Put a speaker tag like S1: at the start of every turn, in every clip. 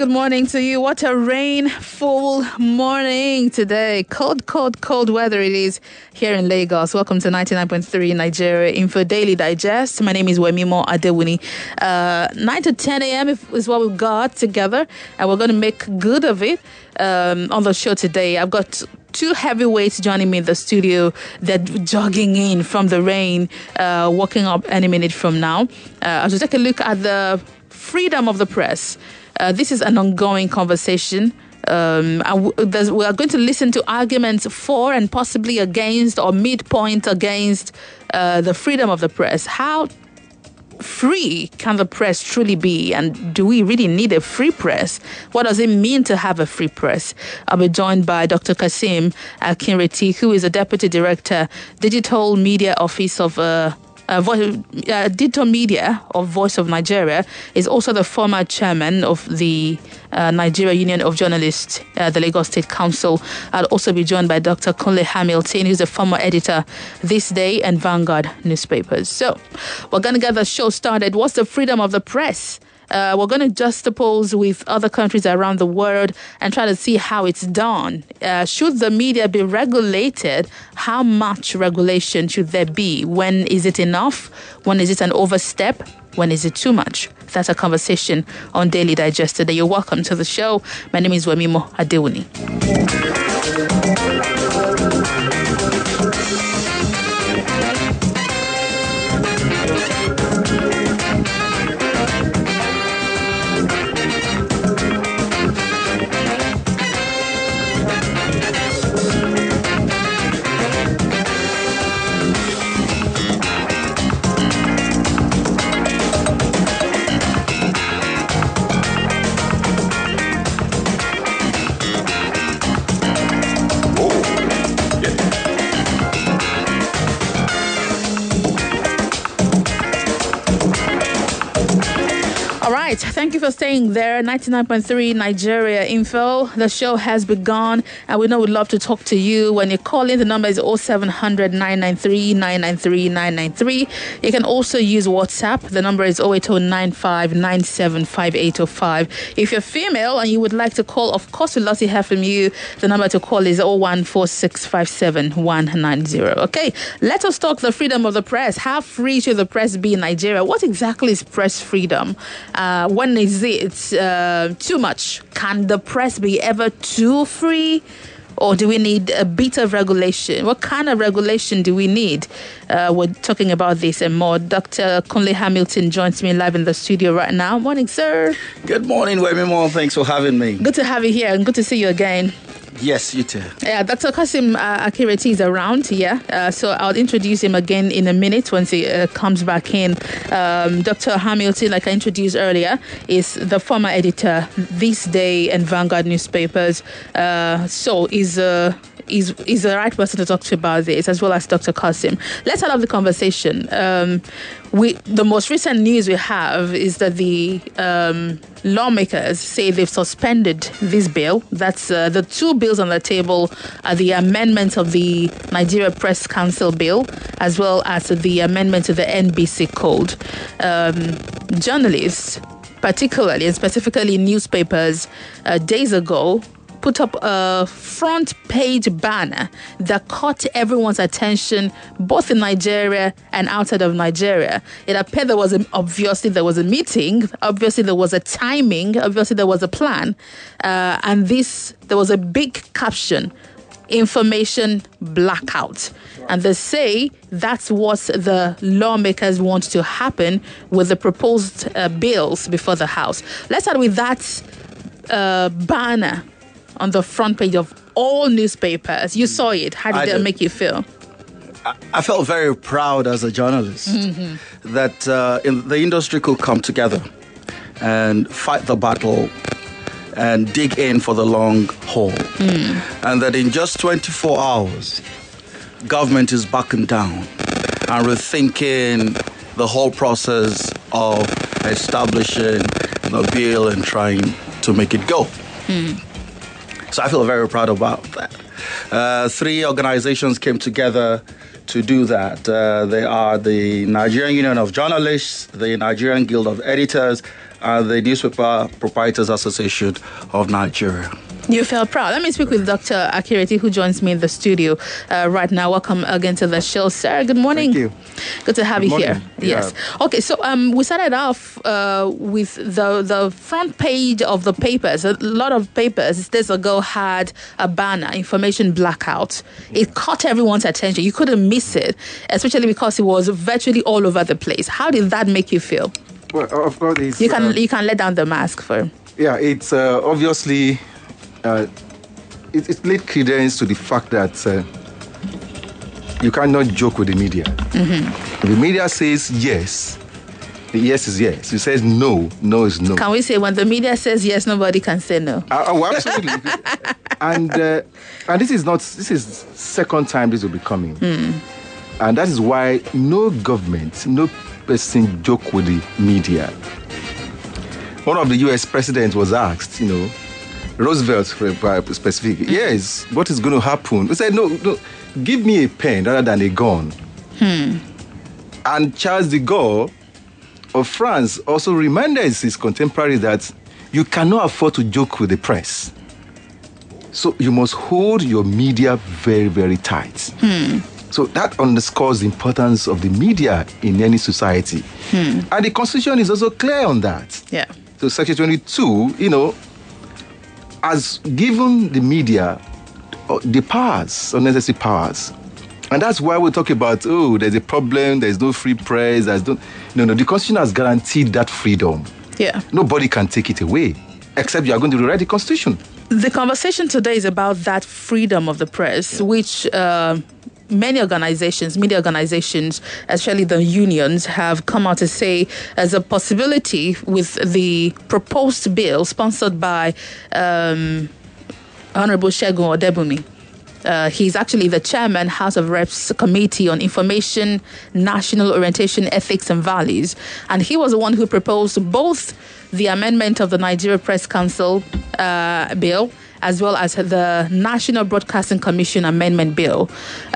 S1: good morning to you. What a rainful morning today. Cold weather it is here in Lagos. Welcome to 99.3 Nigeria Info Daily Digest. My name is Wemimo Adewuni. 9 to 10 a.m. is what we've got together, and we're going to make good of it on the show today. I've got two heavyweights joining me in the studio. They're jogging in from the rain, walking up any minute from now. As we take a look at the freedom of the press. This is an ongoing conversation. We are going to listen to arguments for and possibly against, or midpoint against the freedom of the press. How free can the press truly be? And do we really need a free press? What does it mean to have a free press? I'll be joined by Dr. Kasim Akinreti, who is a Deputy Director, Digital Media Office of Digital Media of Voice of Nigeria, is also the former chairman of the Nigeria Union of Journalists, the Lagos State Council. I'll also be joined by Dr. Kunle Hamilton, who's the former editor, This Day and Vanguard newspapers. So we're going to get the show started. What's the freedom of the press? We're going to juxtapose with other countries around the world and try to see how it's done. Should the media be regulated? How much regulation should there be? When is it enough? When is it an overstep? When is it too much? That's a conversation on Daily Digest today. You're welcome to the show. My name is Wemimo Adewuni. Thank you for staying there. 99.3 Nigeria Info. The show has begun, and we know we'd love to talk to you. When you call in, the number is 0700 993 993 993. You can also use WhatsApp. The number is 08095 975805. If you're female and you would like to call, of course, we'd love to hear from you. The number to call is 014657190. Okay, let us talk the freedom of the press. How free should the press be in Nigeria? What exactly is press freedom? When is it too much? Can the press be ever too free? Or do we need a bit of regulation? What kind of regulation do we need? We're talking about this and more. Dr. Kunle Hamilton joins me live in the studio right now. Morning, sir.
S2: Good morning, Wemimo. Thanks for having me.
S1: Good to have you here and good to see you again.
S2: Yes, you too.
S1: Yeah, Dr. Kasim Akinreti is around here, so I'll introduce him again in a minute once he comes back in. Dr. Hamilton, like I introduced earlier, is the former editor, This Day and Vanguard newspapers. So is the right person to talk to about this, as well as Dr. Kasim. Let's start off the conversation. The most recent news we have is that the lawmakers say they've suspended this bill. That's the two bills on the table are the amendment of the Nigeria Press Council bill, as well as the amendment to the NBC Code. Journalists, particularly and specifically newspapers, days ago, put up a front page banner that caught everyone's attention, both in Nigeria and outside of Nigeria. It appeared obviously there was a meeting, obviously there was a timing, obviously there was a plan, and there was a big caption: information blackout. And they say that's what the lawmakers want to happen with the proposed bills before the House. Let's start with that banner on the front page of all newspapers. You saw it. How did that make you feel?
S2: I felt very proud as a journalist that the industry could come together and fight the battle and dig in for the long haul. And that in just 24 hours, government is backing down and rethinking the whole process of establishing the bill and trying to make it go. So I feel very proud about that. Three organizations came together to do that. They are the Nigerian Union of Journalists, the Nigerian Guild of Editors, and the Newspaper Proprietors Association of Nigeria.
S1: You felt proud. Let me speak with Dr. Akireti, who joins me in the studio right now. Welcome again to the show, sir. Good morning.
S3: Thank you.
S1: Good to have you here.
S3: Yeah.
S1: Yes. Okay, so we started off with the front page of the papers. A lot of papers days ago had a banner, information blackout. It caught everyone's attention. You couldn't miss it, especially because it was virtually all over the place. How did that make you feel?
S3: Well, of course, it's,
S1: You can let down the mask for.
S3: yeah, it's obviously it laid credence to the fact that you cannot joke with the media. If the media says yes, the yes is yes. If it says no, no is no.
S1: Can we say when the media says yes, nobody can say no?
S3: Oh, absolutely. and this is second time this will be coming. And that is why no government, no person joke with the media. One of the U.S. presidents was asked, Roosevelt specific, yes, what is going to happen? He said, no, give me a pen rather than a gun. And Charles de Gaulle of France also reminded his contemporaries that you cannot afford to joke with the press. So you must hold your media very, very tight. So that underscores the importance of the media in any society. And the Constitution is also clear on that.
S1: Yeah.
S3: So Section 22, has given the media the powers, unnecessary powers. And that's why we talk about, there's a problem, there's no free press, No, the Constitution has guaranteed that freedom.
S1: Yeah.
S3: Nobody can take it away, except you are going to rewrite the Constitution.
S1: The conversation today is about that freedom of the press, which many organizations, media organizations, especially the unions, have come out to say as a possibility with the proposed bill sponsored by Honorable Segun Odebumi. He's actually the chairman, House of Reps Committee on Information, National Orientation, Ethics and Values. And he was the one who proposed both the amendment of the Nigeria Press Council bill as well as the National Broadcasting Commission Amendment Bill.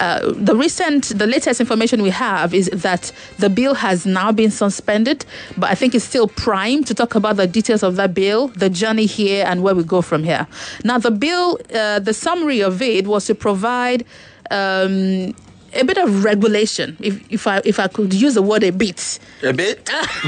S1: The latest information we have is that the bill has now been suspended, but I think it's still primed to talk about the details of that bill, the journey here, and where we go from here. Now, the bill, the summary of it was to provide a bit of regulation, if I could use the word a bit.
S2: A bit?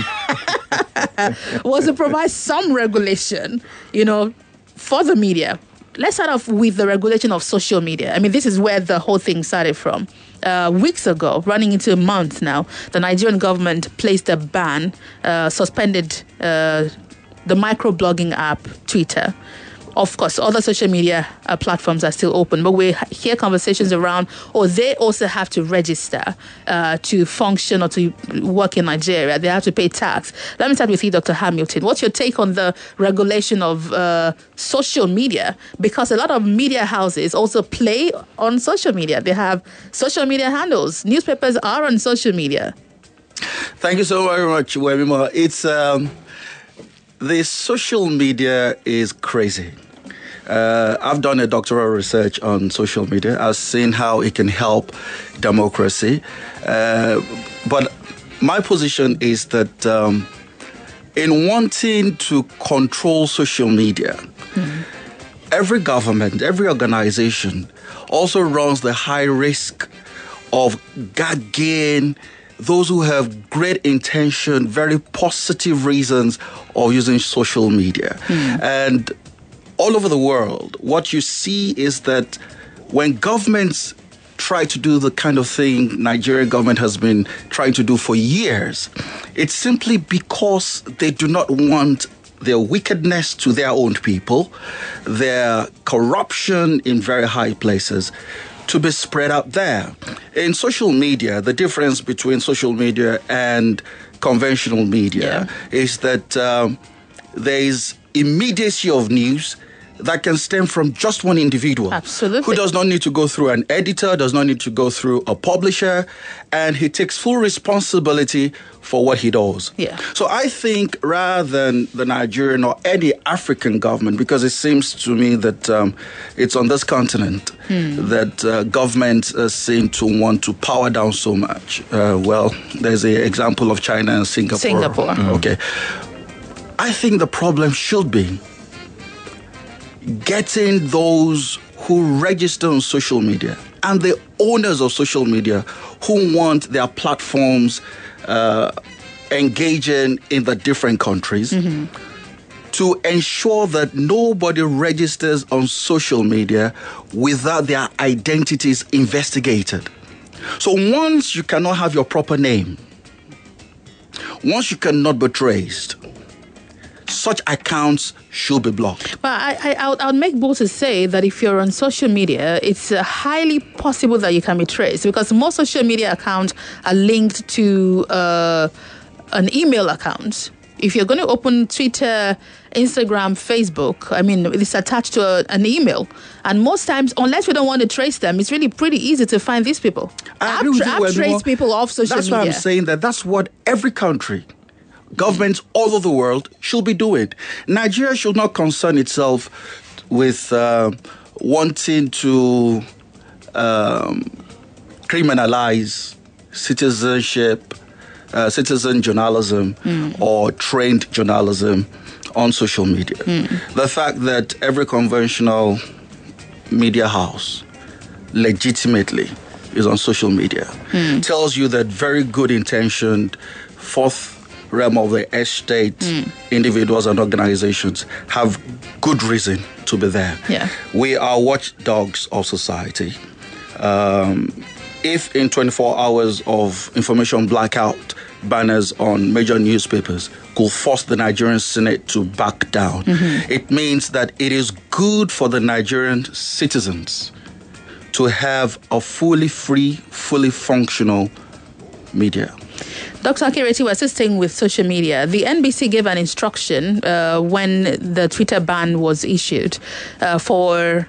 S1: Was to provide some regulation, for the media. Let's start off with the regulation of social media. I mean, this is where the whole thing started from. Weeks ago, running into a month now, the Nigerian government placed a ban, suspended the microblogging app Twitter. Of course, other social media platforms are still open, but we hear conversations around, they also have to register to function or to work in Nigeria. They have to pay tax. Let me start with you, Dr. Hamilton. What's your take on the regulation of social media? Because a lot of media houses also play on social media. They have social media handles. Newspapers are on social media.
S2: Thank you so very much, Wemima. It's the social media is crazy. I've done a doctoral research on social media. I've seen how it can help democracy. But my position is that in wanting to control social media, every government, every organization also runs the high risk of gagging those who have great intention, very positive reasons of using social media. And all over the world, what you see is that when governments try to do the kind of thing Nigerian government has been trying to do for years, it's simply because they do not want their wickedness to their own people, their corruption in very high places, to be spread out there. In social media, the difference between social media and conventional media is that there is immediacy of news that can stem from just one individual.
S1: Absolutely.
S2: Who does not need to go through an editor, does not need to go through a publisher, and he takes full responsibility for what he does.
S1: Yeah.
S2: So I think rather than the Nigerian or any African government, because it seems to me that it's on this continent that governments seem to want to power down so much. There's an example of China and Singapore.
S1: Singapore.
S2: Okay. I think the problem should be getting those who register on social media and the owners of social media who want their platforms engaging in the different countries to ensure that nobody registers on social media without their identities investigated. So once you cannot have your proper name, once you cannot be traced, such accounts should be blocked.
S1: But I'll make bold to say that if you're on social media, it's highly possible that you can be traced, because most social media accounts are linked to an email account. If you're going to open Twitter, Instagram, Facebook, I mean, it's attached to an email. And most times, unless we don't want to trace them, it's really pretty easy to find these people. I've traced people off social media.
S2: That's why I'm saying that's what every country, governments all over the world should be doing. Nigeria should not concern itself with wanting to criminalize citizenship, citizen journalism or trained journalism on social media. The fact that every conventional media house legitimately is on social media tells you that very good intentioned fourth realm of the estate individuals and organizations have good reason to be there.
S1: Yeah.
S2: We are watchdogs of society. If in 24 hours of information blackout, banners on major newspapers could force the Nigerian Senate to back down, it means that it is good for the Nigerian citizens to have a fully free, fully functional media.
S1: Dr. Akinreti, we're still staying with social media. The NBC gave an instruction when the Twitter ban was issued for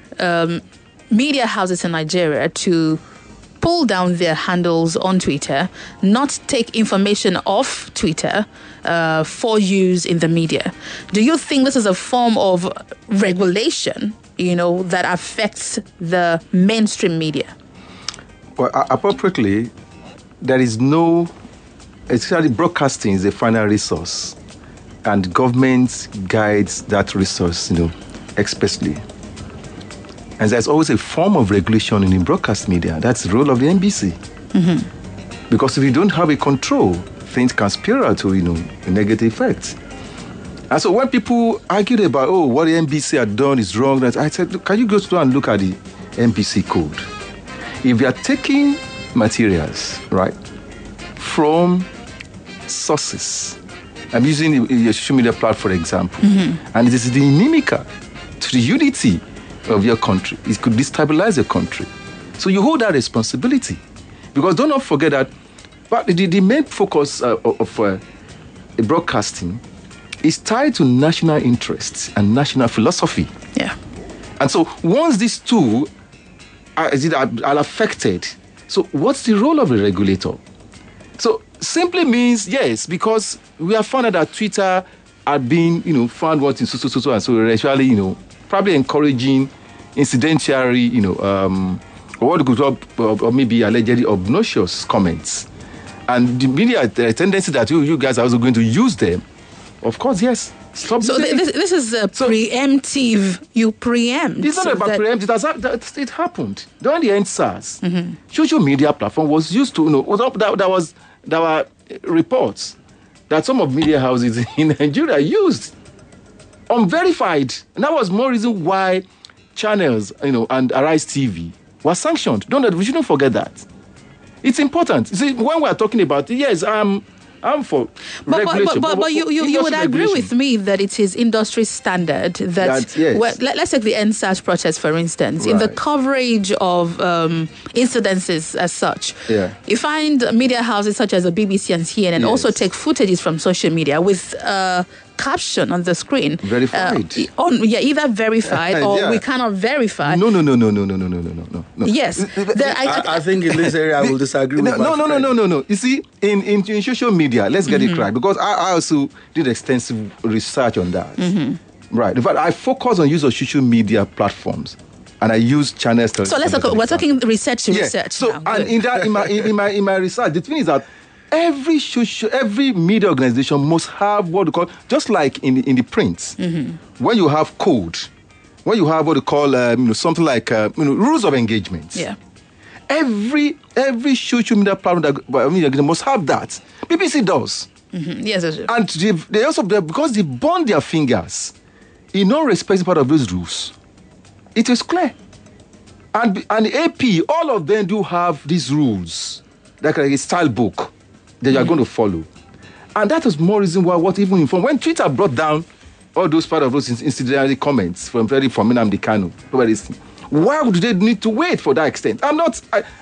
S1: media houses in Nigeria to pull down their handles on Twitter, not take information off Twitter for use in the media. Do you think this is a form of regulation, that affects the mainstream media?
S3: Well, appropriately, there is no, especially broadcasting is the final resource, and government guides that resource, expressly. And there's always a form of regulation in the broadcast media. That's the role of the NBC. Because if you don't have a control, things can spiral to, a negative effect. And so when people argued about, what the NBC had done is wrong, I said, look, can you go through and look at the NBC code? If you are taking materials, right, from sources, I'm using your social media platform, for example, and it is the inimical to the unity of your country. It could destabilize your country. So you hold that responsibility. Because do not forget that but the main focus of broadcasting is tied to national interests and national philosophy.
S1: Yeah.
S3: And so once these two are affected, so what's the role of a regulator? So simply means, yes, because we have found out that Twitter had been, found wanting so, and so actually, probably encouraging incidentally, what we could call, or maybe allegedly obnoxious comments. And the media, the tendency that you guys are also going to use them. Of course, yes. Stop.
S1: So this is preemptive. You preempt.
S3: It's not about preempt. It happened during the EndSARS. Social media platform was used to, there were reports that some of media houses in Nigeria used unverified, and that was more reason why channels, and Arise TV were sanctioned. We shouldn't forget that. It's important. See, when we're talking about, yes, I'm for regulation.
S1: But you would agree with me that it is industry standard that
S3: yes.
S1: Well, let's take the EndSARS protest, for instance. Right. In the coverage of incidences as such, you find media houses such as the BBC and CNN also take footages from social media with caption on the screen.
S3: Verified.
S1: Either verified or we cannot verify.
S3: No.
S1: Yes.
S2: I think in this area I will disagree with
S3: No. You see, in social media, let's get it right, because I also did extensive research on that. Right. In fact, I focus on use of social media platforms, and I use channels.
S1: So let's talk. We're talking research to research.
S3: So
S1: now.
S3: And in my research, the thing is that every media organization must have what they call, just like in the print, when you have code, when you have what they call something like rules of engagement.
S1: Yeah.
S3: Every social media platform that must have that. BBC does.
S1: Yes, that's true.
S3: And they also, because they burn their fingers in no respective part of those rules, it is clear. And AP, all of them do have these rules, like a style book that you are going to follow. And that is more reason why when Twitter brought down all those part of those incendiary comments from Nnamdi Kanu, why would they need to wait for that extent? I'm not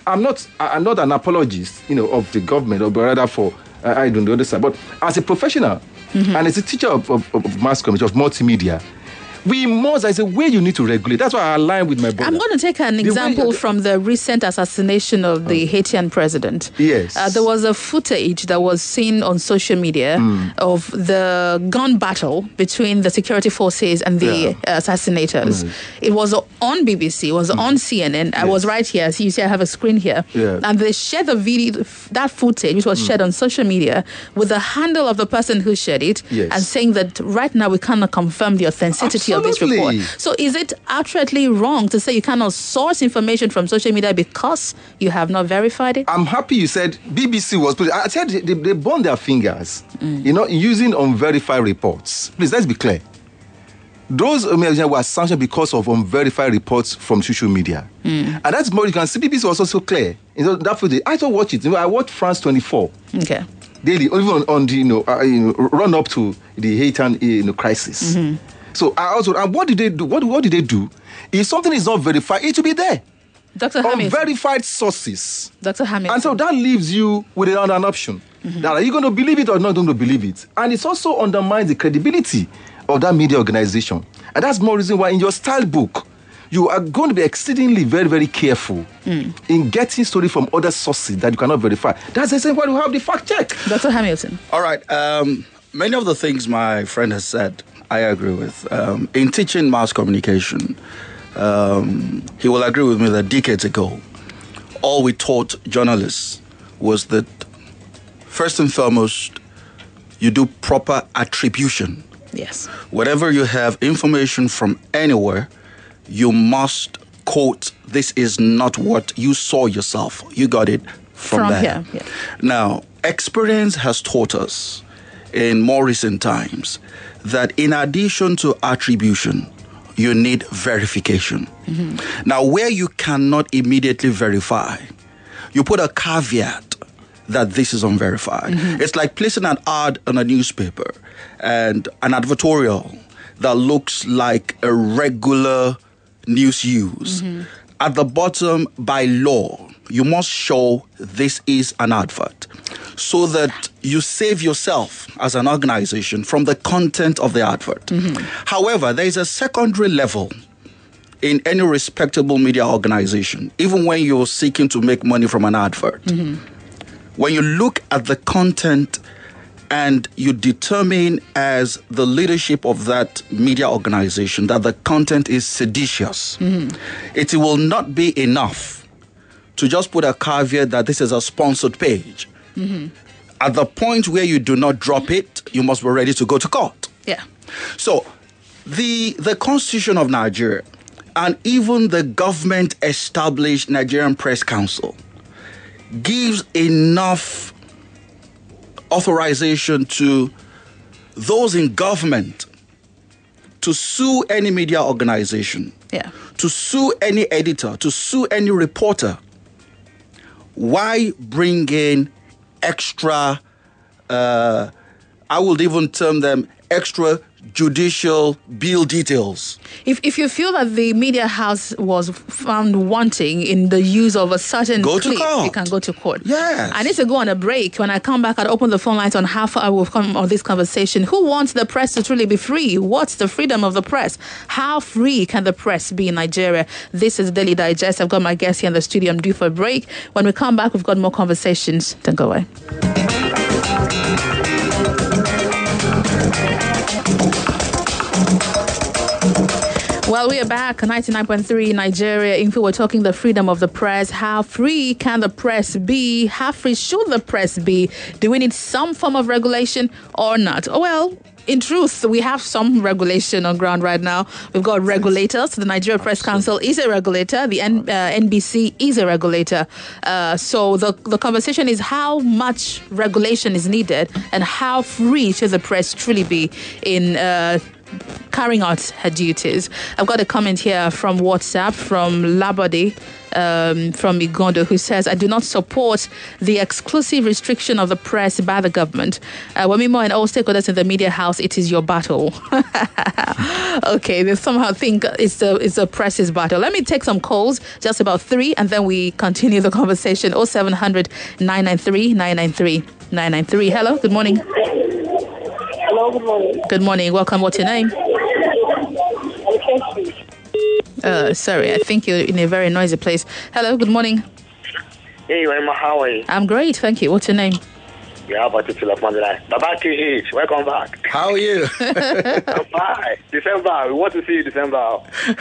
S3: an apologist, of the government, or rather for I don't understand. But as a professional and as a teacher of mass communication, of multimedia, there's a way you need to regulate. That's why I align with my brother.
S1: I'm going to take an example from the recent assassination of the Haitian president.
S3: Yes.
S1: There was a footage that was seen on social media of the gun battle between the security forces and the assassinators. It was on BBC, it was on CNN. Yes. I was right here. So you see I have a screen here.
S3: Yeah.
S1: And they shared the video, that footage, which was shared on social media, with the handle of the person who shared it, and saying that right now we cannot confirm the authenticity of this report. So is it outrightly wrong to say you cannot source information from social media because you have not verified it?
S3: I'm happy you said BBC was put. I said they burned their fingers, using unverified reports. Please, let's be clear. Those were sanctioned because of unverified reports from social media. And that's more, you can see BBC was also clear. That footage, I don't watch it. I watched France 24.
S1: Okay.
S3: Daily, even on the run up to the Haitian crisis. So and what did they do? What did they do? If something is not verified, it will be there.
S1: Dr. Hamilton.
S3: Unverified sources.
S1: Dr. Hamilton.
S3: And so that leaves you with an option. That are you going to believe it or not going to believe it? And it also undermines the credibility of that media organization. And that's more reason why in your style book, you are going to be exceedingly very, very careful in getting story from other sources that you cannot verify. That's the same why you have the fact check.
S1: Dr. Hamilton.
S2: All right. Many of the things my friend has said, I agree with. In teaching mass communication, he will agree with me that decades ago, all we taught journalists was that, first and foremost, you do proper attribution.
S1: Yes.
S2: Whatever you have information from anywhere, you must quote, this is not what you saw yourself. You got it from there.
S1: Here. Yeah.
S2: Now, experience has taught us in more recent times that in addition to attribution, you need verification. Now, where you cannot immediately verify, you put a caveat that this is unverified. It's like placing an ad on a newspaper and an advertorial that looks like a regular news use. At the bottom, by law, you must show this is an advert so that you save yourself as an organization from the content of the advert. However, there is a secondary level in any respectable media organization, even when you're seeking to make money from an advert. When you look at the content and you determine as the leadership of that media organization that the content is seditious, it will not be enough to just put a caveat that this is a sponsored page. At the point where you do not drop it, you must be ready to go to court.
S1: Yeah.
S2: So the Constitution of Nigeria and even the government-established Nigerian Press Council gives enough authorization to those in government to sue any media organization, to sue any editor, to sue any reporter. Why bring in extra, I would even term them extra judicial bill details?
S1: If you feel that the media house was found wanting in the use of a certain clip, you can go to court.
S2: Yes.
S1: I need to go on a break. When I come back, I'll open the phone lines on how far we've come on this conversation. Who wants the press to truly be free? What's the freedom of the press? How free can the press be in Nigeria? This is Daily Digest. I've got my guest here in the studio. I'm due for a break. When we come back, we've got more conversations. Don't go away. Well, we are back, 99.3 Nigeria Info. We're talking the freedom of the press. How free can the press be? How free should the press be? Do we need some form of regulation or not? Well, in truth, we have some regulation on ground right now. We've got regulators. The Nigeria Press Council is a regulator. The NBC is a regulator. So the conversation is how much regulation is needed and how free should the press truly be in carrying out her duties. I've got a comment here from WhatsApp from Labode, from Igondo, who says, I do not support the exclusive restriction of the press by the government. Wemimo and all stakeholders in the media house, it is your battle. Okay, they somehow think it's the press's battle. Let me take some calls, just about 3, and then we continue the conversation. 0700 993 993 993. Hello, good morning.
S4: Hello, good morning.
S1: Good morning. Welcome. What's your name? Sorry, I think you're in a very noisy place. Hello, good morning.
S4: Hey, Wema, how are you?
S1: I'm great, thank you. What's your name?
S4: Yeah, but it's Baba KH, welcome back.
S2: How are you?
S4: I'm fine. December, we want to see you December.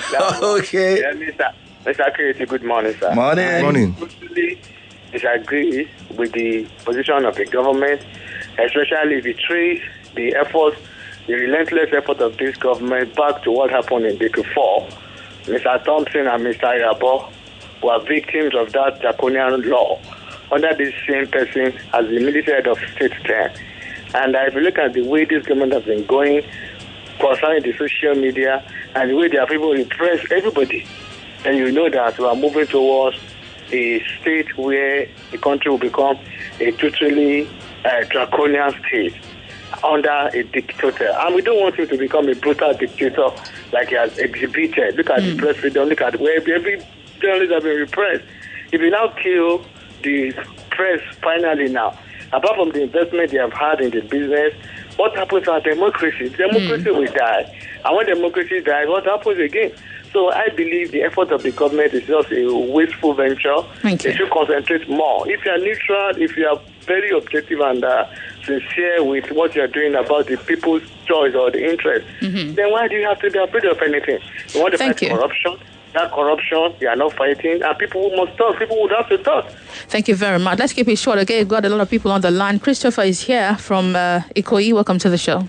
S2: Okay.
S4: Yeah, Mr. Creative, good morning, sir.
S2: Morning.
S3: Good morning.
S4: Totally disagree with the position of the government, especially if you trace the efforts, the relentless effort of this government back to what happened in Decade 4. Mr. Thompson and Mr. Irabo were victims of that draconian law under this same person as the military head of state then. And if you look at the way this government has been going concerning the social media and the way they have people repress everybody, then you know that we are moving towards a state where the country will become a totally draconian state under a dictator. And we don't want him to become a brutal dictator like he has exhibited. Look at the press freedom, look at where every journalist has been repressed. If you now kill the press finally now, apart from the investment they have had in the business, what happens to our democracy? Democracy will die. And when democracy dies, what happens again? So I believe the effort of the government is just a wasteful venture.
S1: Thank you.
S4: They should concentrate more. If you are neutral, if you are very objective and sincere with what you are doing about the people's choice or the interest, then why do you have to be afraid of anything? You want to
S1: Thank
S4: fight
S1: you.
S4: corruption? That corruption, they are not fighting, and people must talk. People would have to talk.
S1: Thank you very much. Let's keep it short. Okay, we've got a lot of people on the line. Christopher is here from Ikoyi. Welcome to the show.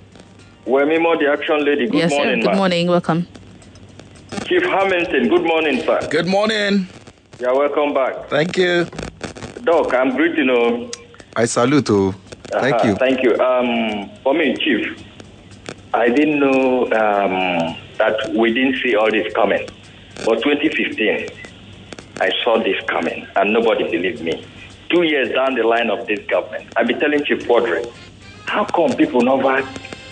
S5: Wemimo, the action lady. Good
S1: yes,
S5: morning,
S1: sir. Good
S5: ma'am.
S1: morning. Welcome.
S5: Chief Hamilton, good morning, sir.
S2: Good morning.
S5: You're welcome back.
S2: Thank you.
S5: Doc, I'm greeting you.
S3: I salute you. Thank you.
S5: Thank you. For me, Chief, I didn't know that we didn't see all this coming. But 2015, I saw this coming, and nobody believed me. 2 years down the line of this government, I've been telling Chief Quadri, how come people never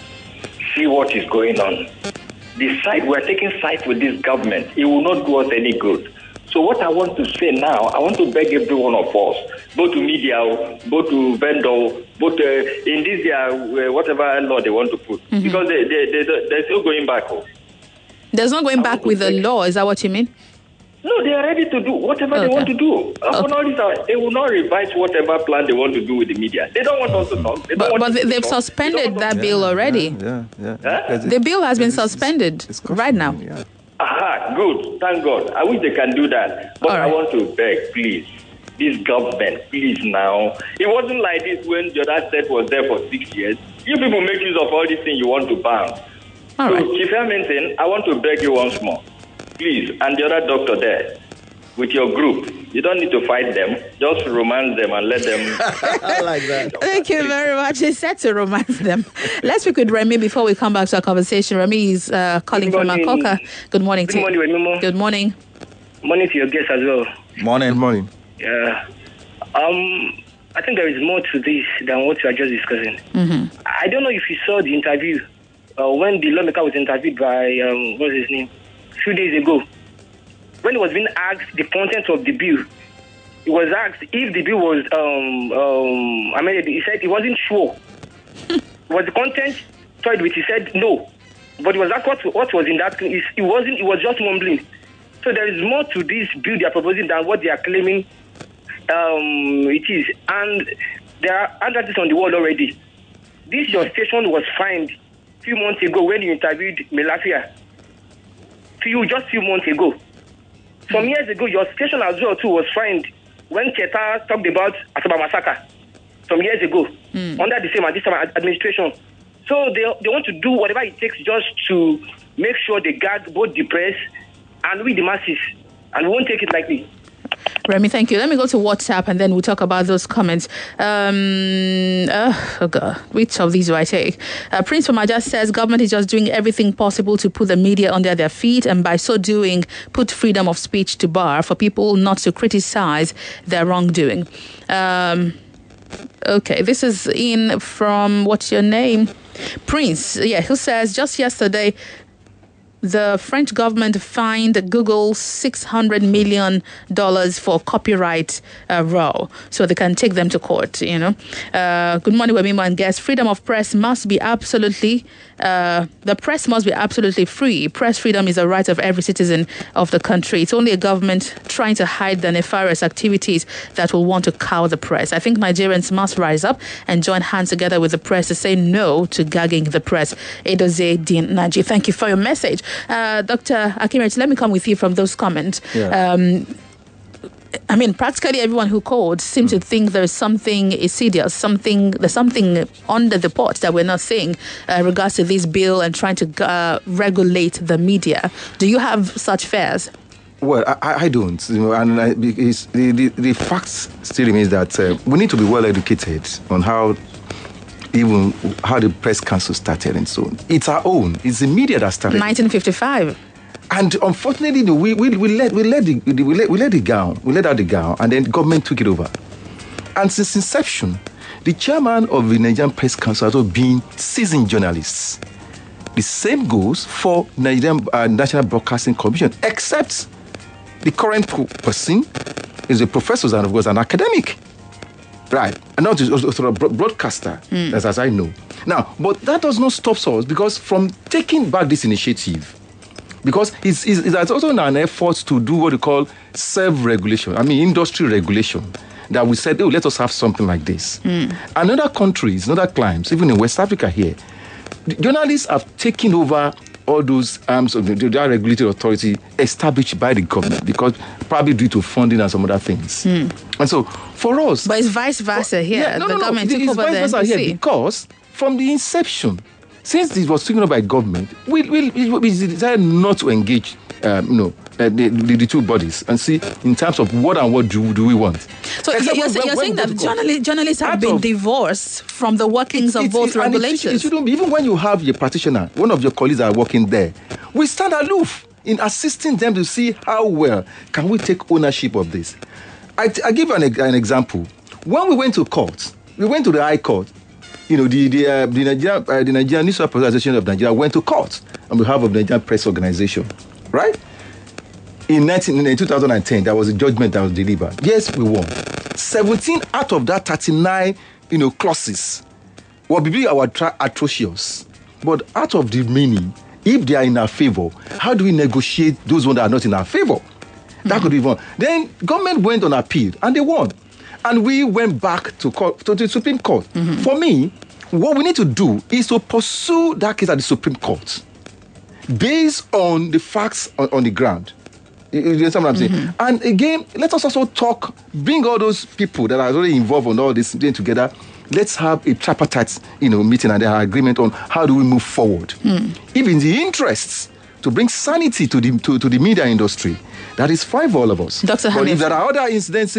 S5: see what is going on? We're taking sides with this government. It will not do us any good. So what I want to say now, I want to beg every one of us, both to media, both to vendor, both in this whatever law they want to put, because they're still going back.
S1: There's no going back with the law. Is that what you mean?
S5: No, they are ready to do whatever they want to do. Upon all this, they will not revise whatever plan they want to do with the media. They don't want us to talk.
S1: But they've suspended that bill already.
S3: Yeah.
S5: Huh?
S1: The bill has been suspended right now.
S3: Yeah.
S5: Aha, good. Thank God. I wish they can do that. But
S1: All right.
S5: I want to beg, please, this government, please now. It wasn't like this when the other state was there for 6 years. You people make use of all these things you want to ban.
S1: All
S5: So,
S1: right.
S5: Chief Hamilton, I want to beg you once more, please, and the other doctor there, with your group, you don't need to fight them. Just romance them and let them.
S2: I like that.
S1: Thank you very much. It's set to romance them. Let's speak with Remy before we come back to our conversation. Remy is calling
S4: Good
S1: from
S4: morning.
S1: Akoka. Good morning to
S4: Good morning, Wemimo.
S1: Good morning.
S4: Morning to your guests as well.
S3: Good
S2: Morning.
S3: morning.
S4: Yeah. I think there is more to this than what you are just discussing. I don't know if you saw the interview when the lawmaker was interviewed by what's his name a few days ago. When he was being asked the content of the bill, he was asked if the bill was amended. He said he wasn't sure. Was the content toyed with? He said no, but he was asked what was in that. It wasn't. It was just mumbling. So there is more to this bill they are proposing than what they are claiming it is. And there are advertisements on the wall already. This your station was fined a few months ago when you interviewed Melafia.
S6: just few months ago. Some years ago, your station as well too was fined when Keta talked about Asaba massacre some years ago under the same administration. So they want to do whatever it takes just to make sure they guard both the press and we the masses, and we won't take it lightly.
S1: Remy, thank you. Let me go to WhatsApp and then we'll talk about those comments. Oh God, which of these do I take? Prince Famaja says government is just doing everything possible to put the media under their feet, and by so doing, put freedom of speech to bar for people not to criticize their wrongdoing. Okay, this is in from, what's your name? Prince, who says just yesterday, the French government fined Google $600 million for copyright row, so they can take them to court. Good morning, Wemimo and guests. Freedom of press must be absolutely. The press must be absolutely free. Press freedom is a right of every citizen of the country. It's only a government trying to hide the nefarious activities that will want to cow the press. I think Nigerians must rise up and join hands together with the press to say no to gagging the press. Edoze Dean Naji, thank you for your message. Dr. Akinrich, let me come with you from those comments. Yeah. Practically everyone who called seemed to think there's something insidious, there's something under the pot that we're not seeing regards to this bill and trying to regulate the media. Do you have such fears?
S3: Well, I don't. Because the fact still remains that we need to be well educated on how the press council started and so on. It's our own. It's the media that started.
S1: 1955.
S3: And unfortunately, we let out the gown, and then government took it over. And since inception, the chairman of the Nigerian Press Council has also been seasoned journalists. The same goes for Nigerian National Broadcasting Commission, except the current person is a professor and, of course, an academic. Right. And not also a broadcaster, as I know. Now, but that does not stop us, because from taking back this initiative, because it's also an effort to do what we call self-regulation, industry regulation, that we said, let us have something like this. And other countries, other climes, even in West Africa here, journalists have taken over all those arms of the regulated authority established by the government, because probably due to funding and some other things. And so, for us...
S1: But it's vice versa here. The government took over the NPC.
S3: Here because from the inception, since this was taken over by government, we decided not to engage, the two bodies and see in terms of what do we want.
S1: So you're saying that journalists have been divorced from the workings of both regulations.
S3: It shouldn't be. Even when you have your practitioner, one of your colleagues are working there, we stand aloof in assisting them to see how well can we take ownership of this. I give you an example. When we went to court, we went to the High Court. The Nigerian Newspaper Association of Nigeria went to court on behalf of the Nigerian Press Organization, right? In 2010, there was a judgment that was delivered. Yes, we won. 17 out of that 39, clauses were be atrocious. But out of the many, if they are in our favor, how do we negotiate those ones that are not in our favor? That could be one. Then government went on appeal and they won. And we went back to the Supreme Court. For me, what we need to do is to pursue that case at the Supreme Court based on the facts on the ground. You understand what I'm saying? And again, let us also bring all those people that are already involved on all this together. Let's have a tripartite, meeting and an agreement on how do we move forward. If in the interests to bring sanity to the media industry, that is fine for all of us.
S1: Dr.
S3: But if there are other incidents,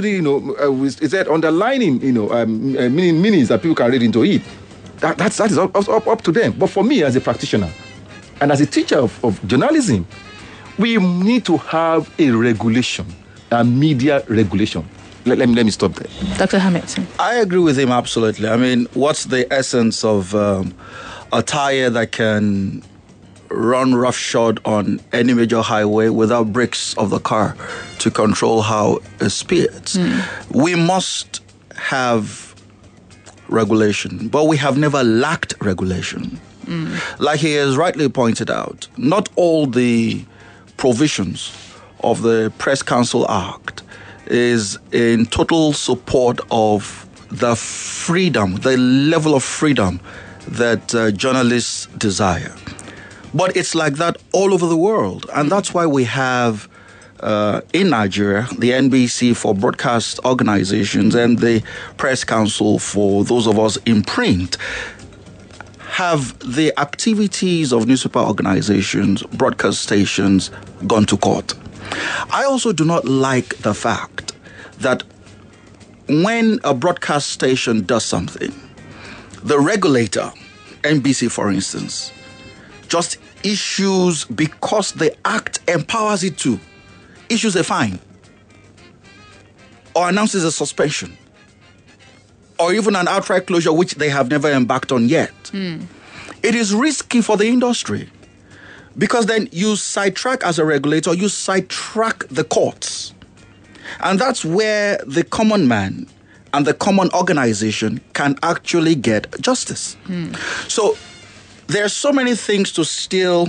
S3: underlining, meanings that people can read into it, that is up to them. But for me, as a practitioner and as a teacher of journalism, we need to have a regulation, a media regulation. Let me stop there.
S1: Dr. Hamid.
S2: I agree with him absolutely. What's the essence of a tire that can run roughshod on any major highway without brakes of the car to control how it speeds? We must have regulation, but we have never lacked regulation. Like he has rightly pointed out, not all the provisions of the Press Council Act is in total support of the freedom, the level of freedom that journalists desire. But it's like that all over the world. And that's why we have, in Nigeria, the NBC for broadcast organizations and the Press Council for those of us in print have the activities of newspaper organizations, broadcast stations gone to court. I also do not like the fact that when a broadcast station does something, the regulator, NBC for instance, just issues, because the act empowers it to, issues a fine or announces a suspension or even an outright closure, which they have never embarked on yet. It is risky for the industry because then you sidetrack as a regulator, you sidetrack the courts. And that's where the common man and the common organization can actually get justice. So there are so many things to still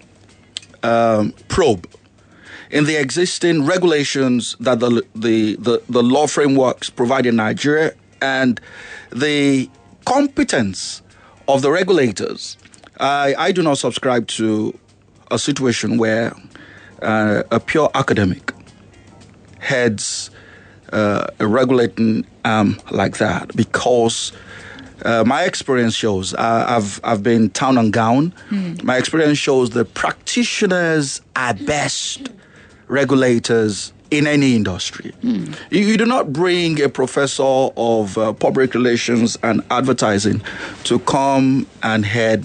S2: probe in the existing regulations that the law frameworks provide in Nigeria and the competence of the regulators. I do not subscribe to a situation where a pure academic heads a regulating like that, because my experience shows, I've been town and gown. My experience shows the practitioners are best regulators in any industry. You do not bring a professor of public relations and advertising to come and head,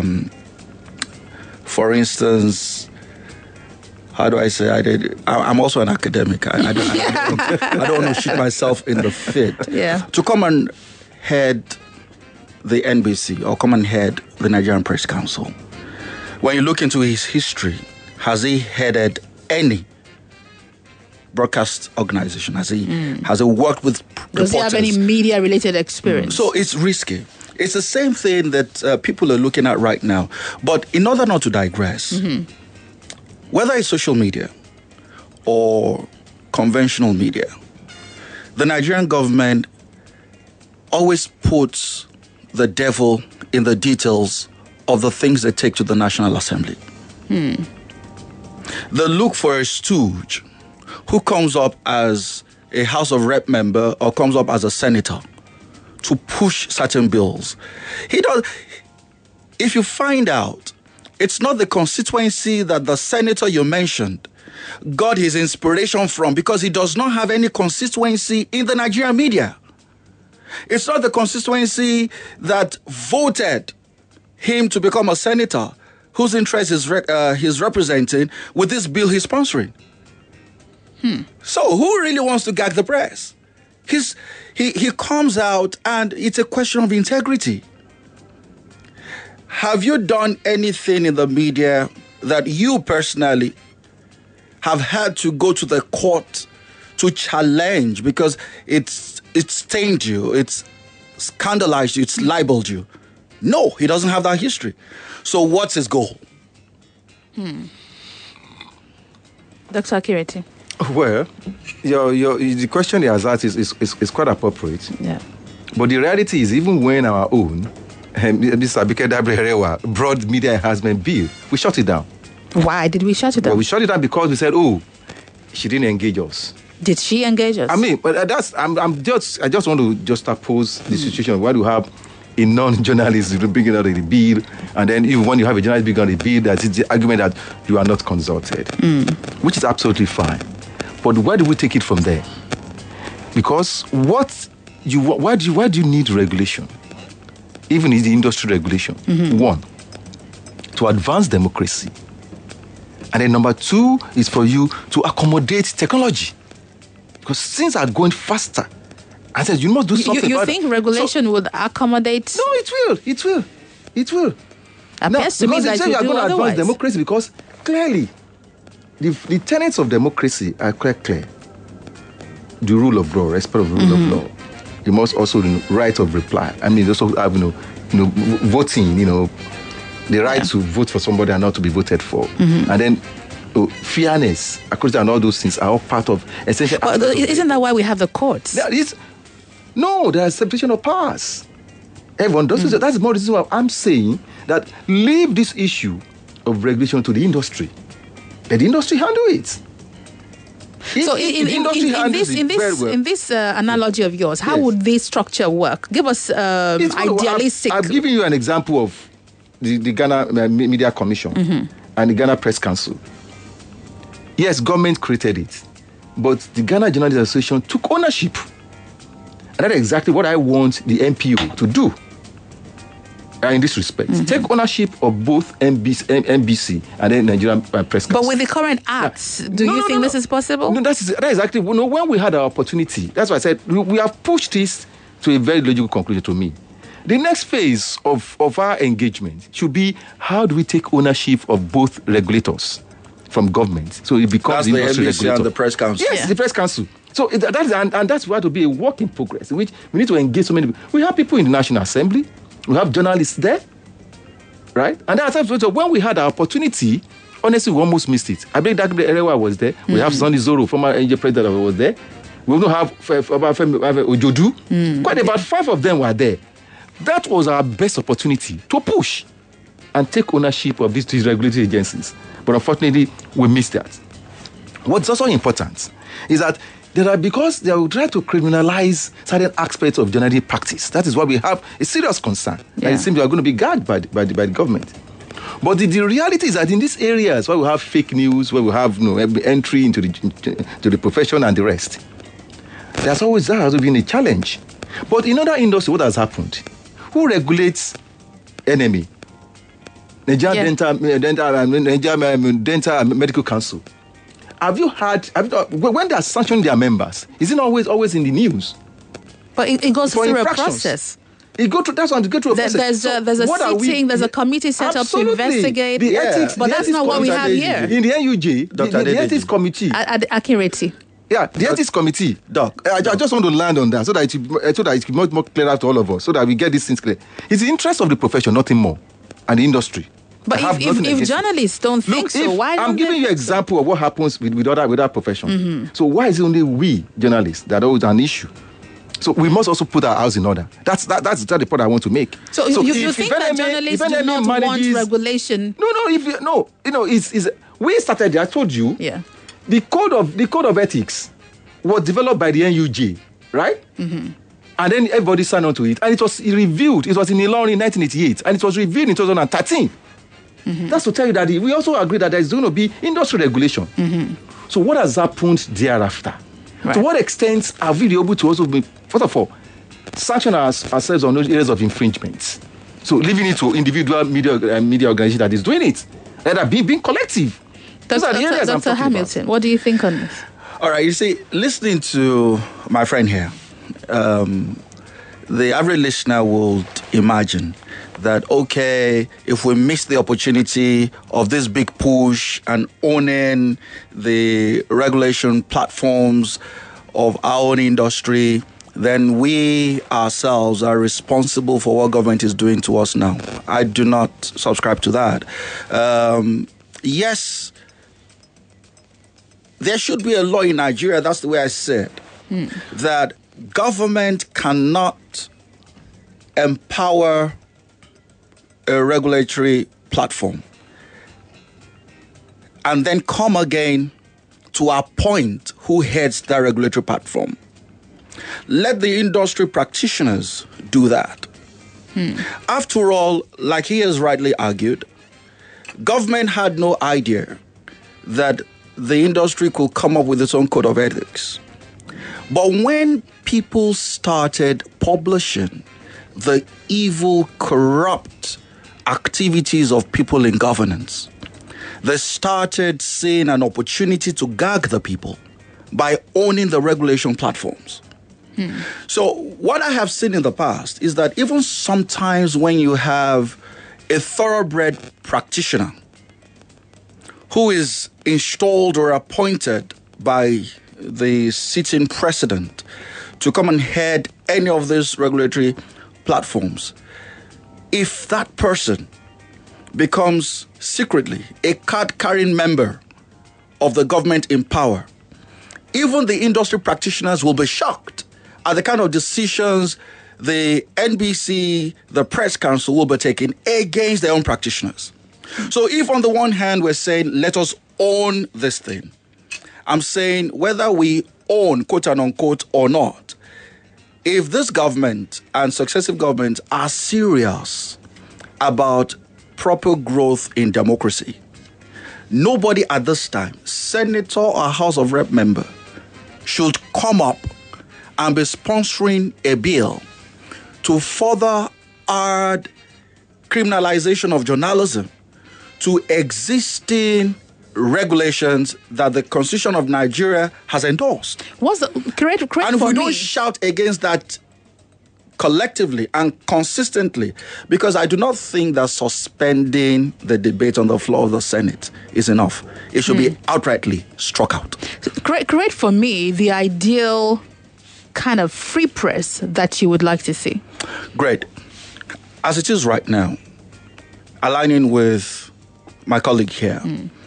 S2: for instance, how do I say? I'm also an academic. I don't want to shoot myself in the foot. To come and head the NBC or come and head the Nigerian Press Council. When you look into his history, has he headed any broadcast organization? Has he worked with reporters?
S1: Does he have any media-related experience?
S2: So it's risky. It's the same thing that people are looking at right now. But in order not to digress, whether it's social media or conventional media, the Nigerian government always puts the devil in the details of the things they take to the National Assembly. They look for a stooge who comes up as a House of Rep member or comes up as a senator to push certain bills. If you find out, it's not the constituency that the senator you mentioned got his inspiration from, because he does not have any constituency in the Nigerian media. It's not the constituency that voted him to become a senator whose interest he's representing with this bill he's sponsoring. So who really wants to gag the press? He comes out and it's a question of integrity. Have you done anything in the media that you personally have had to go to the court to challenge because it's stained you, it's scandalized you, it's libeled you? No, he doesn't have that history. So what's his goal?
S1: Dr. Akireti.
S3: Well, the question he has asked is quite appropriate.
S1: Yeah.
S3: But the reality is, even when our own, Mr. Abike Dabiri-Rewa brought media enhancement bill, we shut it down.
S1: Why did we shut it down?
S3: Well, we shut it down because we said, she didn't engage us.
S1: Did she engage us?
S3: I mean, but I just want to just oppose the situation where you have a non-journalist bringing out the bill, and then even when you have a journalist bringing out the bill, that's the argument that you are not consulted, which is absolutely fine. But where do we take it from there? Because why do you need regulation? Even in the industry regulation. One, to advance democracy. And then number two is for you to accommodate technology. Because things are going faster. And says you must do something
S1: you
S3: about
S1: think regulation would accommodate?
S3: No, it will.
S1: Appears to me that
S3: you are
S1: do
S3: going to
S1: otherwise.
S3: advance democracy, because clearly the tenets of democracy are quite clear. The rule of law, respect of the rule of law. You must also right of reply. I mean, also have voting. The right to vote for somebody and not to be voted for, and then fairness, according to, and all those things are all part of essential.
S1: But isn't that why we have the courts?
S3: No, there is separation of powers. Everyone does. That's more reason why I'm saying that leave this issue of regulation to the industry. Let the industry handle it.
S1: So in this analogy of yours, how would this structure work? Give us idealistic.
S3: I've given you an example of the Ghana Media Commission and the Ghana Press Council. Yes, government created it, but the Ghana Journalists Association took ownership. And that's exactly what I want the NPO to do. In this respect, take ownership of both NBC and then Nigerian Press Council.
S1: But with the current acts, do you think this is possible?
S3: No, that's exactly. When we had our opportunity, that's why I said we have pushed this to a very logical conclusion to me. The next phase of our engagement should be, how do we take ownership of both regulators from government? So it becomes the industry regulator
S2: and the Press Council.
S3: Yes, the Press Council. So that's why to be a work in progress, in which we need to engage so many people. We have people in the National Assembly. We have journalists there, right? And there are times when we had our opportunity, honestly, we almost missed it. I believe that Erewa was there. We have Sonny Zoro, former NJ president, was there. We also have Ojodu. Quite about 5 of them were there. That was our best opportunity to push and take ownership of these regulatory agencies. But unfortunately, we missed that. What's also important is that because they will try to criminalize certain aspects of journalistic practice. That is why we have a serious concern. Yeah. And it seems we are going to be guarded by the government. But the reality is that in these areas where we have fake news, where we have entry into the profession and the rest, there's always been a challenge. But in other industries, what has happened? Who regulates NME? Nigerian Dental Medical Council. Have you heard, when they are sanctioning their members, is it always in the news?
S1: But it goes through a process.
S3: That's one to go through a process.
S1: There's a committee set up to investigate.
S3: The ethics,
S1: but that's not what we have here.
S3: In the NUJ, the ethics committee.
S1: Accuracy.
S3: Yeah, the ethics committee. Doc, I just want to land on that so that it will be more clear to all of us, so that we get these things clear. It's the interest of the profession, nothing more, and the industry.
S1: But if journalists don't think so, why don't
S3: I'm giving you an example of what happens with other professions. So why is it only we journalists that are always an issue? So we must also put our house in order. That's the point I want to make.
S1: So you think that journalists do not want regulation?
S3: No. We started there. I told you.
S1: Yeah.
S3: The code of ethics was developed by the NUJ, right? And then everybody signed on to it, and it was reviewed. It was in Ilorin in 1988, and it was reviewed in 2013. That's to tell you that we also agree that there is going to be industry regulation. So what has happened thereafter? Right. To what extent are we able to also be, first of all, sanction ourselves on those areas of infringements? So leaving it to individual media organization that is doing it, rather being collective.
S1: Dr. Hamilton, what do you think on this?
S2: All right, you see, listening to my friend here, the average listener would imagine that, okay, if we miss the opportunity of this big push and owning the regulation platforms of our own industry, then we ourselves are responsible for what government is doing to us now. I do not subscribe to that. Yes, there should be a law in Nigeria, that's the way I said, that government cannot empower a regulatory platform and then come again to appoint who heads that regulatory platform. Let the industry practitioners do that. After all, like he has rightly argued, government had no idea that the industry could come up with its own code of ethics. But when people started publishing the evil, corrupt activities of people in governance, they started seeing an opportunity to gag the people by owning the regulation platforms. So what I have seen in the past is that even sometimes when you have a thoroughbred practitioner who is installed or appointed by the sitting president to come and head any of these regulatory platforms, if that person becomes secretly a card-carrying member of the government in power, even the industry practitioners will be shocked at the kind of decisions the NBC, the Press Council will be taking against their own practitioners. So if on the one hand we're saying, let us own this thing, I'm saying whether we own, quote and unquote, or not, if this government and successive governments are serious about proper growth in democracy, nobody at this time, senator or House of Rep member, should come up and be sponsoring a bill to further add criminalization of journalism to existing regulations that the Constitution of Nigeria has endorsed.
S1: What's the correct
S2: And if
S1: for
S2: we
S1: me?
S2: don't shout against that collectively and consistently, because I do not think that suspending the debate on the floor of the Senate is enough. It should be outrightly struck out.
S1: Create for me the ideal kind of free press that you would like to see.
S2: Great. As it is right now, aligning with my colleague here,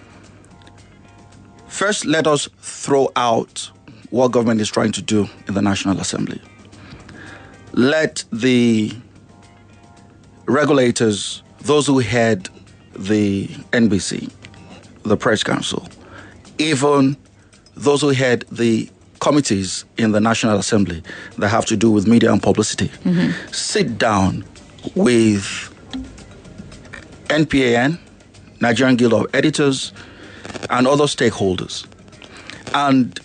S2: first let us throw out what government is trying to do in the National Assembly. Let the regulators, those who head the NBC, the Press Council, even those who head the committees in the National Assembly that have to do with media and publicity, sit down with NPAN, Nigerian Guild of Editors, and other stakeholders, and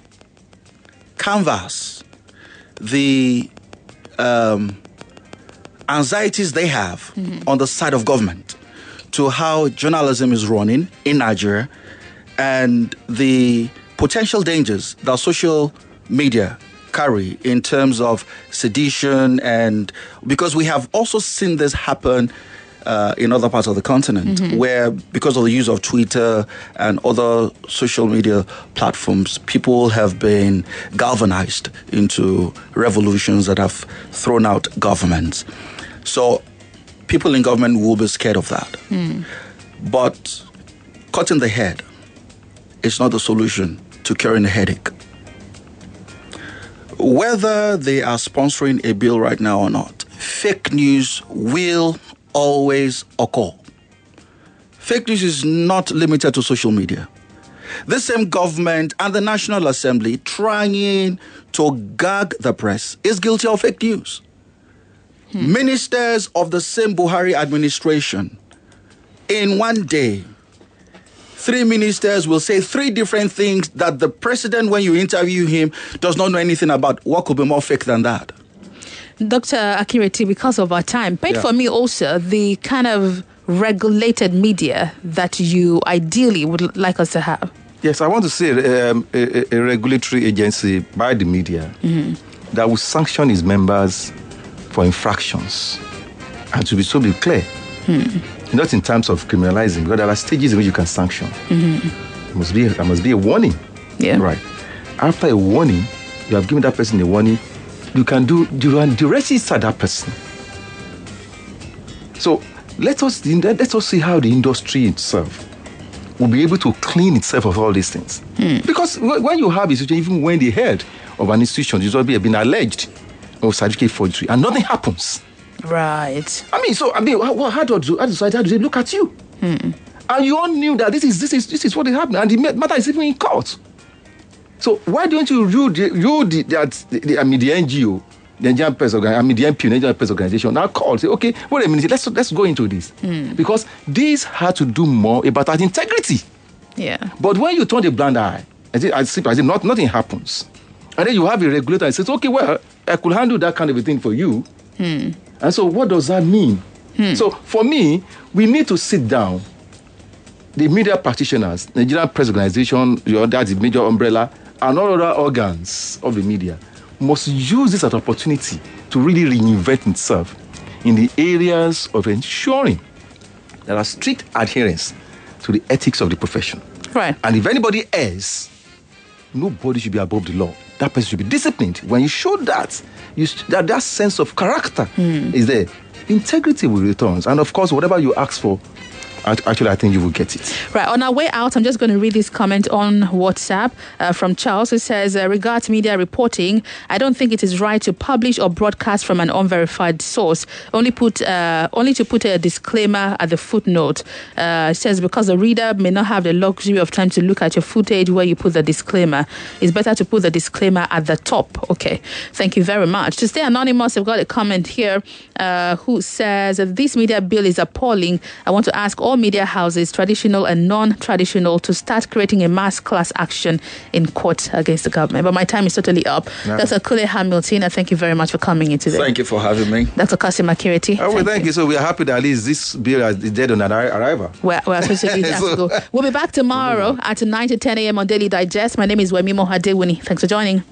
S2: canvass the anxieties they have on the side of government to how journalism is running in Nigeria and the potential dangers that social media carry in terms of sedition, and because we have also seen this happen in other parts of the continent where, because of the use of Twitter and other social media platforms, people have been galvanized into revolutions that have thrown out governments. So people in government will be scared of that. But cutting the head is not the solution to curing a headache. Whether they are sponsoring a bill right now or not, fake news will always occur. Fake news is not limited to social media. The same government and the National Assembly trying to gag the press is guilty of fake news. Ministers of the same Buhari administration, in one day, 3 ministers will say 3 different things that the president, when you interview him, does not know anything about. What could be more fake than that?
S1: Dr. Akireti, because of our time, paint for me also the kind of regulated media that you ideally would like us to have.
S3: Yes, I want to say a regulatory agency by the media that will sanction its members for infractions, and to be clear, not in terms of criminalizing, but there are stages in which you can sanction. There must be a warning.
S1: Yeah.
S3: Right. After a warning, you have given that person a warning, you can register that person. So let us see how the industry itself will be able to clean itself of all these things. Because when you have a situation, even when the head of an institution is already been alleged of certificate forgery and nothing happens.
S1: Right.
S3: How do they look at you? And you all knew that this is what is happening, and the matter is even in court. So why don't the NGO, the Nigerian Press Organization, the NPO, Nigerian Press Organization, now call, say, okay, wait a minute, let's go into this. Because this had to do more about our integrity.
S1: Yeah.
S3: But when you turn a blind eye, nothing happens. And then you have a regulator that says, okay, well, I could handle that kind of a thing for you. And so what does that mean? So for me, we need to sit down, the media practitioners, Nigerian Press Organization, that's the major umbrella, and all other organs of the media must use this as an opportunity to really reinvent itself in the areas of ensuring there are strict adherence to the ethics of the profession.
S1: Right.
S3: And if anybody else, nobody should be above the law. That person should be disciplined. When you show that, that sense of character is there, integrity will return. And of course, whatever you ask for actually, I think you will get it.
S1: Right, on our way out, I'm just going to read this comment on WhatsApp from Charles, who says, regards media reporting, I don't think it is right to publish or broadcast from an unverified source, only to put a disclaimer at the footnote. It says, because the reader may not have the luxury of time to look at your footage where you put the disclaimer. It's better to put the disclaimer at the top. Okay, thank you very much. To stay anonymous, I've got a comment here who says, this media bill is appalling. I want to ask all media houses, traditional and non-traditional, to start creating a mass class action in court against the government. But my time is totally up.
S3: No.
S1: Dr. Kule Hamilton, thank you very much for coming in today.
S2: Thank you for having me.
S1: Dr. Kasim Akiriti.
S3: Oh, well, thank you. So we are happy that at least this bill is dead on arrival.
S1: We're totally have to go. We'll be back tomorrow at 9 to 10 a.m. on Daily Digest. My name is Wemimo Adewuni. Thanks for joining.